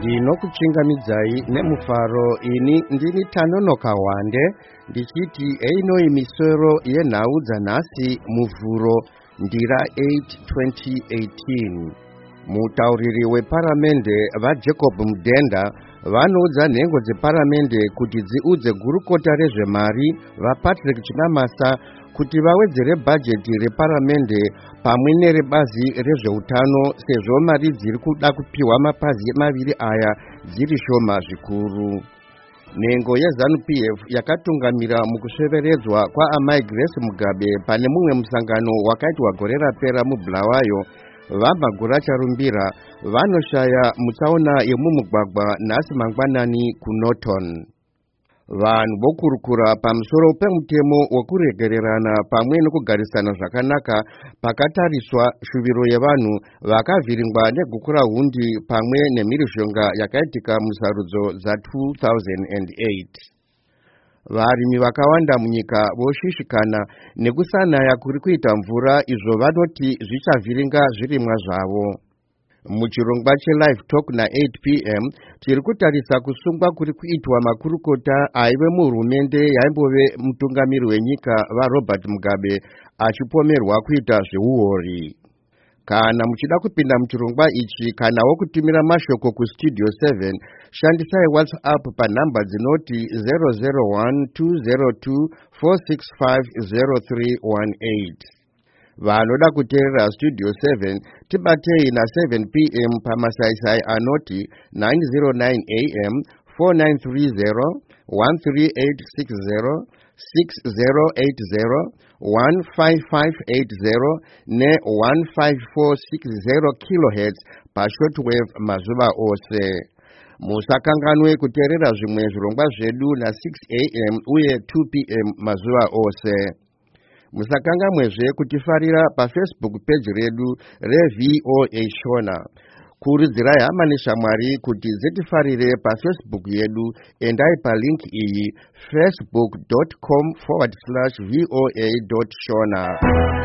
ndinokuchingamidzai nemufaro. ini ndini Tanonoka Wande ndichiti einoi misoro yenhau dzanhasi muvhuro ndira 8 2018. mutauriri weparamende vaJacob Mudenda vanoudza nhengo dzeparamende kuti dziudze gurukota rezvemari vaPatrick Chinamasa kuti vawedzere bhajeti reparamende pamwe nerebazi rezveutano sezvo mari dziri kuda kupiwa mapazi maviri aya dziri shoma zvikuru. Nhengo yeZANU-PF yakatungamira mukusveveredzwa kwaamai Grace Mugabe pane mumwe musangano wakaitwa gore rapera muBulawayo. Vamagura charumbira vanoshaya mutsaona yemumugwagwa nhasi mangwanani kuNorton. Vanhu vokurukura pamusoro pemutemo wekuregererana pamwe nekugarisana zvakanaka pakatariswa shuviro yevanhu vakavhiringwa negukura hundi pamwe nemhirizhonga yakaitika musarudzo dza2008. Varimi vakawanda munyika voshishikana nekusanaya kuri kuita mvura izvo vanoti zvichavhiringa zvirimwa zvavo. Muchirongwa cheLive Talk na8 PM tiri kutarisa kusungwa kuri kuitwa makurukota aive muhurumende yaimbove mutungamiri wenyika vaRobert Mugabe achipomerwa kuita zveuori. Kana muchida kupinda muchirongwa ichi kanawo kutumira mashoko kustudio 7 shandisai WhatsApp panhamba dzinoti 0012024650318. Vanoda kuteerera studio 7 tibatei na7 PM pamasaisai anoti 909 AM 4930 13860 6080 15580 ne-15460 kHz pashortwave mazuva ose. Musakanganwe kuteerera zvimwe zvirongwa zvedu na6 AM uye 2 PM mazuva ose. Musakanganwezve kutifarira paFacebook page redu reVOA Shona. Kurudzirai hama neshamwari kuti dzitifarire paFacebook yedu, endai palink iyi facebook.com/voa.shona.